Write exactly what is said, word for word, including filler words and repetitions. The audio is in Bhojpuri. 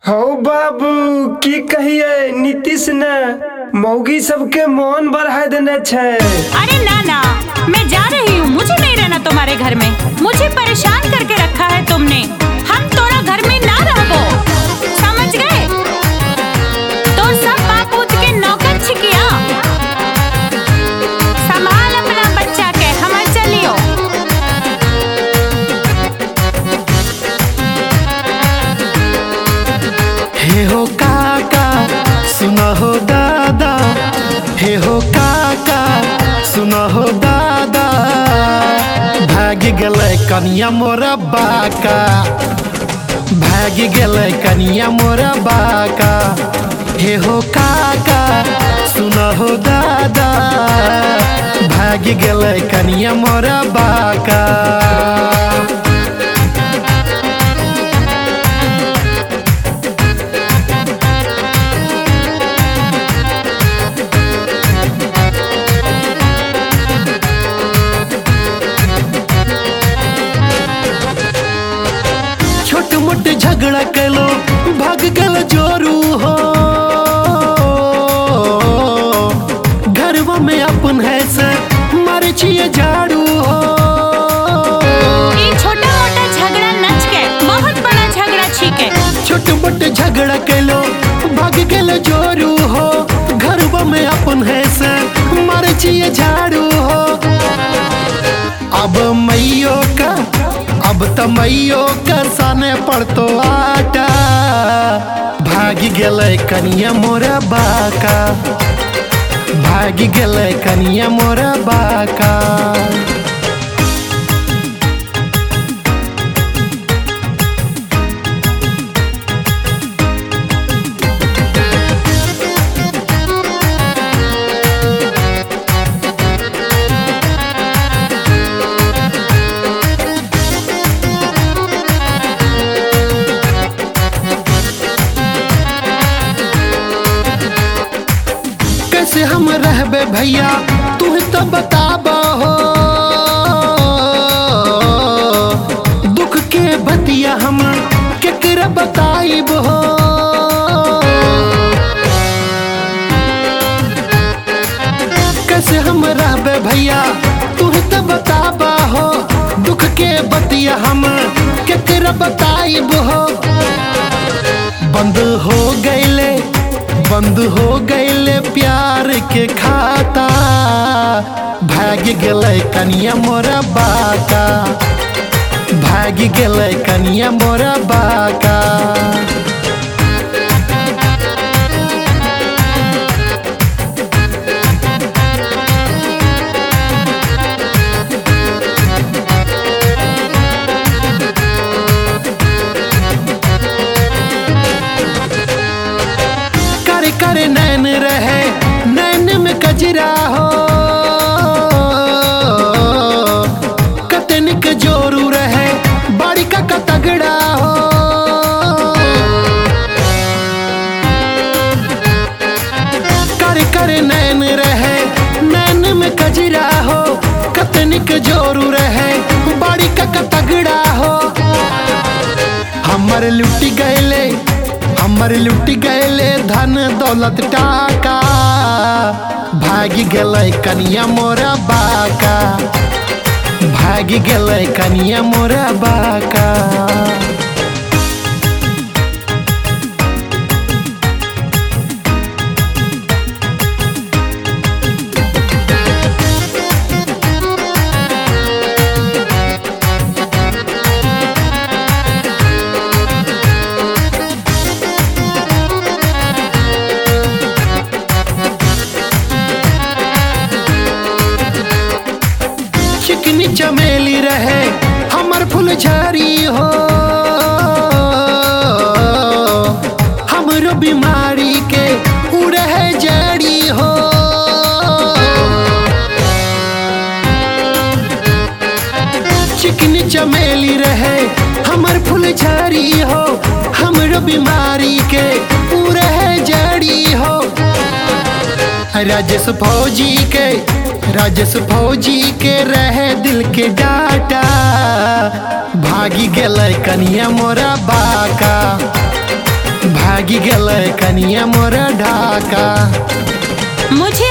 हो बाबू की कहिए नीतीश ने मौगी सबके मन बढ़ा देने छे। अरे ना ना, मैं जा रही हूँ, मुझे नहीं रहना तुम्हारे घर में। मुझे परेशान करके रखा है तुमने। हम तोरा घर में ना रहो, समझ गए? तो सब बापूत के नौकर छिकिया। संभाल अपना बच्चा के, हम चलियो। हे हो काका सुना हो दादा, हे हो काका सुना हो दादा, भाग गले कनिया मोरा बाका, भाग गले कनिया मोरा बाका। हे हो काका सुना हो दादा, भाग गले कनिया मोरा बाका। छोट मोट झगड़ा कैलो भाग गल जोरू हो, घरवा में अपन है से मारे छिए झाड़ू हो। ये छोटा मोटा झगड़ा नच के बहुत बड़ा झगड़ा छीके। छोट मोट झगड़ा कैलो भाग गल जोरू हो, घरवा में अपन है से मारे छिए झाड़ू हो। अब मैयो का अब तमैयो कर साने पड़तो आटा, भागी गले कनिया मोरा बाका, भागी गले कनिया मोरा बाका। कैसे हम रहबे भैया तू तो बताबा हो, दुख के बतिया हम केकरा बताइब हो। कैसे हम रहबे भैया तू तो बताबा हो, दुख के बतिया हम केकरा बताइब हो। बंद हो गईले बंद हो गईले प्यार के खाता, भाग गले कनिया मोरा बाका, भाग गले कनिया मोरा बाका। करे नैन रहे नैन में कजरा हो, कतनिक जोरू रहे बाड़ी का कतगड़ा हो। करे करे नैन रहे नैन में कजरा हो, कतनिक जोरू रहे बाड़ी का कतगड़ा हो। हमर लुटी गईले हमर लुटी गईले धन दौलत टाका, भागी गले कनिया मोरा बाका, भागी गले कनिया मोरा बाका। चिकनी चमेली रहे हमर फुलझड़ी हो, हमरो बीमारी के उड़े है जड़ी हो। चिकनी चमेली रहे हमर फुलझड़ी हो, हमरो बीमारी के उड़े है जड़ी हो। राजेश फौजी के राजेश फौजी के रहे दिल के डाटा, भागी गेलै कनिया मोरा बाका। लागी गल कनिया मोर ढाका। मुझे